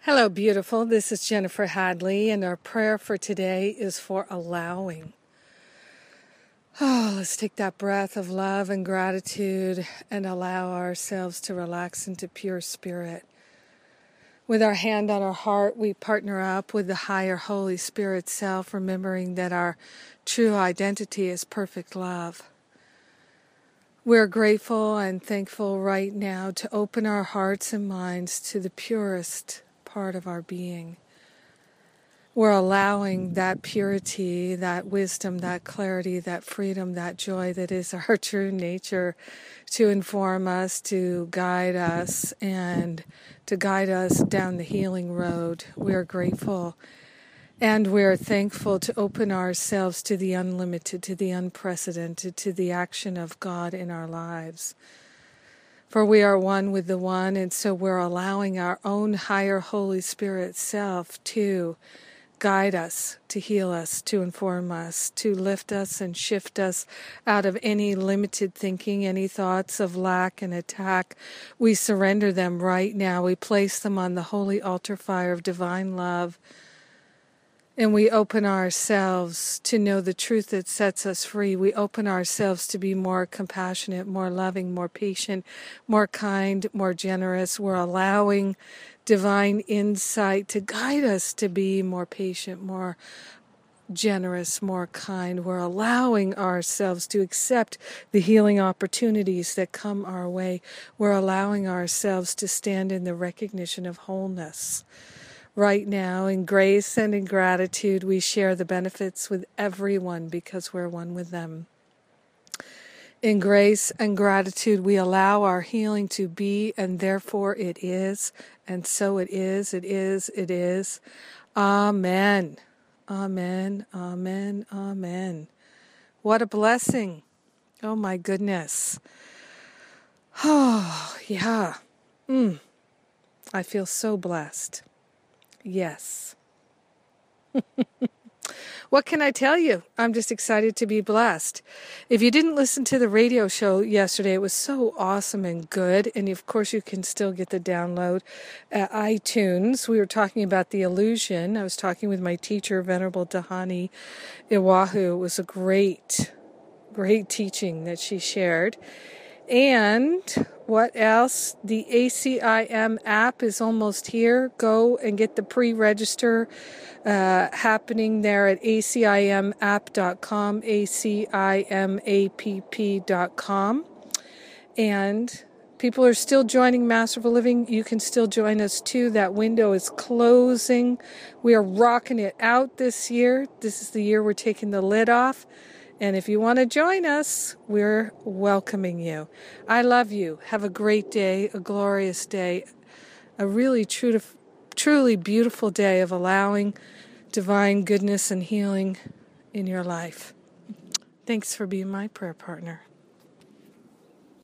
Hello, beautiful. This is Jennifer Hadley, and our prayer for today is for allowing. Let's take that breath of love and gratitude and allow ourselves to relax into pure spirit. With our hand on our heart, we partner up with the higher Holy Spirit self, remembering that our true identity is perfect love. We're grateful and thankful right now to open our hearts and minds to the purest part of our being. We're allowing that purity, that wisdom, that clarity, that freedom, that joy that is our true nature to inform us, to guide us, and to guide us down the healing road. We're grateful and we're thankful to open ourselves to the unlimited, to the unprecedented, to the action of God in our lives. For we are one with the One, and so we're allowing our own higher Holy Spirit self to guide us, to heal us, to inform us, to lift us and shift us out of any limited thinking, any thoughts of lack and attack. We surrender them right now. We place them on the holy altar fire of divine love. And we open ourselves to know the truth that sets us free. We open ourselves to be more compassionate, more loving, more patient, more kind, more generous. We're allowing divine insight to guide us to be more patient, more generous, more kind. We're allowing ourselves to accept the healing opportunities that come our way. We're allowing ourselves to stand in the recognition of wholeness. Right now, in grace and in gratitude, we share the benefits with everyone because we're one with them. In grace and gratitude, we allow our healing to be, and therefore it is, and so it is, it is, it is. Amen. Amen, amen, amen. What a blessing. Oh my goodness. Oh, yeah. I feel so blessed. Yes. What can I tell you? I'm just excited to be blessed. If you didn't listen to the radio show yesterday, it was so awesome and good. And of course, you can still get the download at iTunes. We were talking about the illusion. I was talking with my teacher, Venerable Dahani Iwahu. It was a great teaching that she shared. And what else? The ACIM app is almost here. Go and get the pre-register happening there at acimapp.com, acimapp.com. And people are still joining Masterful Living. You can still join us too. That window is closing. We are rocking it out this year. This is the year we're taking the lid off. And if you want to join us, we're welcoming you. I love you. Have a great day, a glorious day, a really truly beautiful day of allowing divine goodness and healing in your life. Thanks for being my prayer partner.